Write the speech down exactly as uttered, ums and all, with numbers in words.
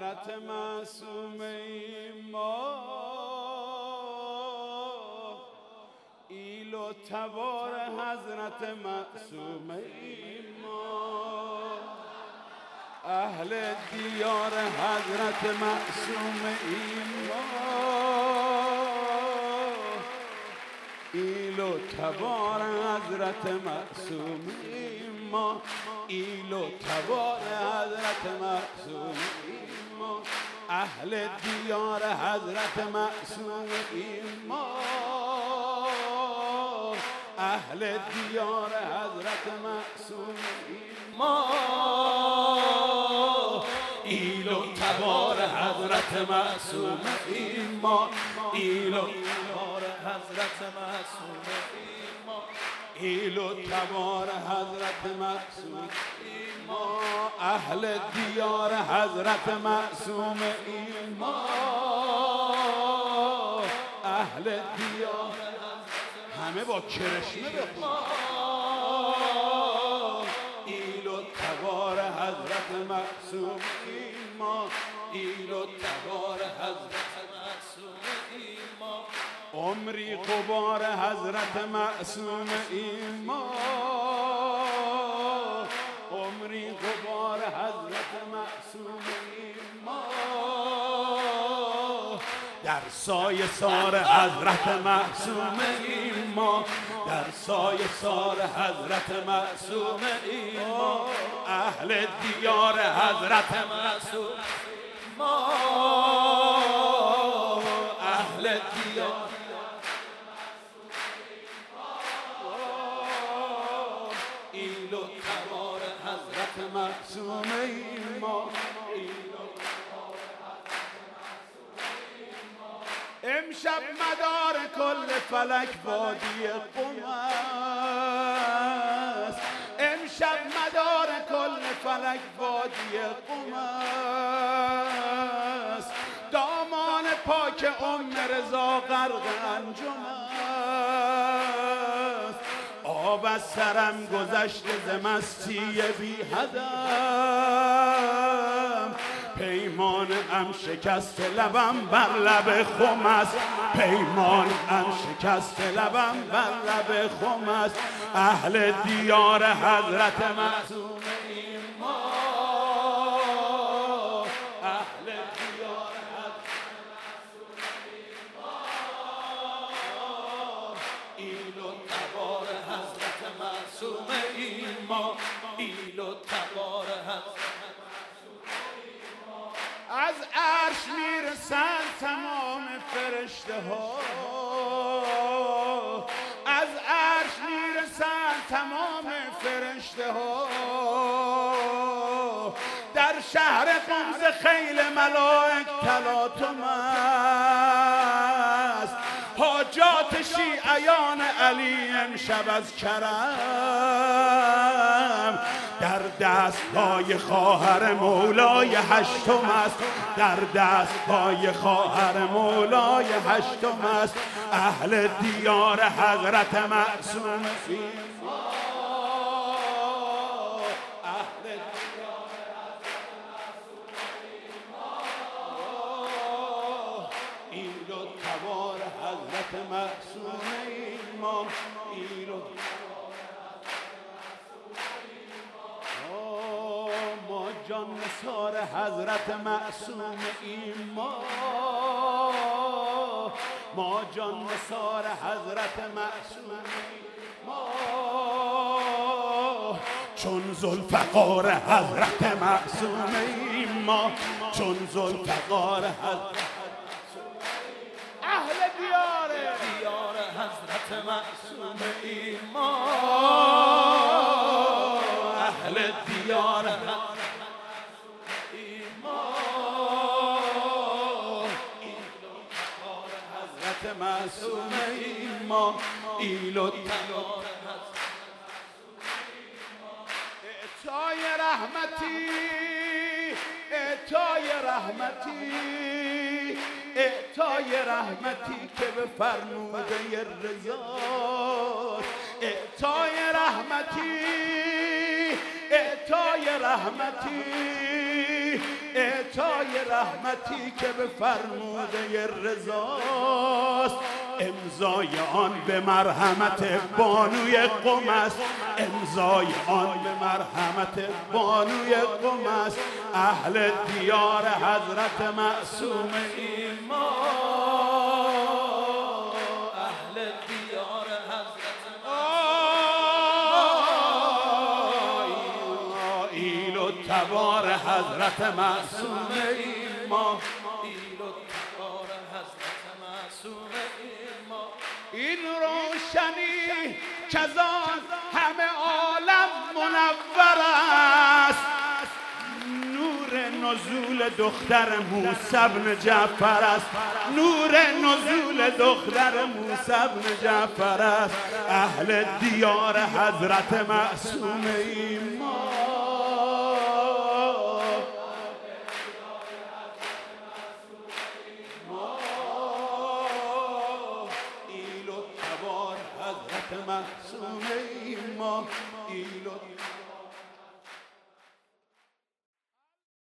حضرت معصومه ما ایل و تبار حضرت معصومه ما اهل دیار حضرت معصومه ما ایل و تبار حضرت معصومه ما ایل و تبار حضرت معصومه ما اهل دیار حضرت معصومه ما اهل دیار حضرت معصومه ما ایل و تبار حضرت معصومه ما ایل و تبار حضرت معصومه ما ایل و تبار حضرت معصومه ما اهل دیار حضرت معصومه ما اهل دیار همه با کرشمه بخون ایل و تبار حضرت معصومه ما ایل و تبار حضرت معصومه ما عمری غبار حضرت معصومه ما عمری غبار حضرت معصومه ما در سایه سار حضرت معصومه ما در سایه سار حضرت معصومه ما اهل دیار حضرت معصومه ما اهل دیار ایل و تبار حضرت معصومه ما امشب مدار کل فلک وادی قم است امشب مدار کل فلک وادی قم است دامان پاک ام رضا غرق انجم است آب از سرم گذشته ز مستی بی هدم پیمان ام شکست لبم بر لب خم است پیمان ام شکست لبم بر لب خم است اهل دیار حضرت معصومه ما اهل دیار حضرت معصومه ما ایل و تبار حضرت معصومه ما ایل و تبار حضرت از عرش میرسن تمام فرشته ها از عرش میرسن تمام فرشته ها در شهر قم ز خیل ملائک تلاطم است حاجات شیعیان علی امشب از کرم در دستهای خواهر مولای هشتم است در دستهای خواهر مولای هشتم است اهل دیار حضرت معصومه ما اهل دیار حضرت معصومه ما ایل و تبار حضرت معصومه ما ایل و جان نثار حضرت معصومه ما ما جان نثار حضرت معصومه ما چون ذوالفقار حضرت معصومه ما چون ذوالفقار حضرت اهل دیار دیار حضرت معصومه ما اهل دیار معصومه ما ایل و تبار اعطای رحمتی اعطای رحمتی اعطای رحمتی که به فرموده رضا اعطای رحمتی اعطای رحمتی اعطای رحمتی که به فرموده رضاست، امضای آن به مرحمت بانوی قم است، امضای آن به مرحمت بانوی قم است. اهل دیار حضرت معصوم ایمان، اهل دیار حضرت ایل و تبار حضرت معصوم ایمان، ایل و تبار حضرت معصوم ایمان. این روشنی کزان همه عالم منور است، نور نزول دختر موسی بن جعفر است، نور نزول دختر موسی بن جعفر است. اهل دیار حضرت معصوم ایمان، ایل و تبار حضرت معصوم ایمان، ایل و